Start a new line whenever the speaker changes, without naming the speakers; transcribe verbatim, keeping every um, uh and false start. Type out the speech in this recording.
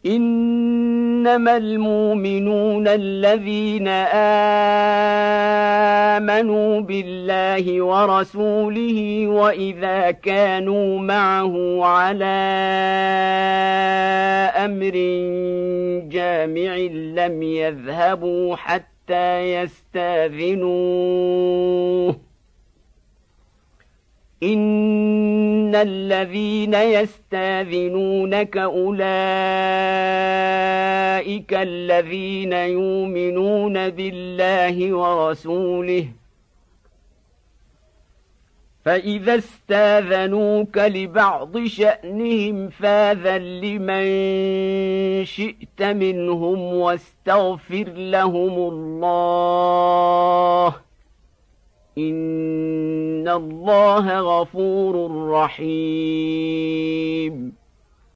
إنما المؤمنون الذين آمنوا بالله ورسوله وإذا كانوا معه على أمر جامع لم يذهبوا حتى يستأذنوه إن الذين يستأذنونك أولئك الذين يؤمنون بالله ورسوله فإذا استاذنوك لبعض شأنهم فاذن لمن شئت منهم واستغفر لهم الله إن الله غفور رحيم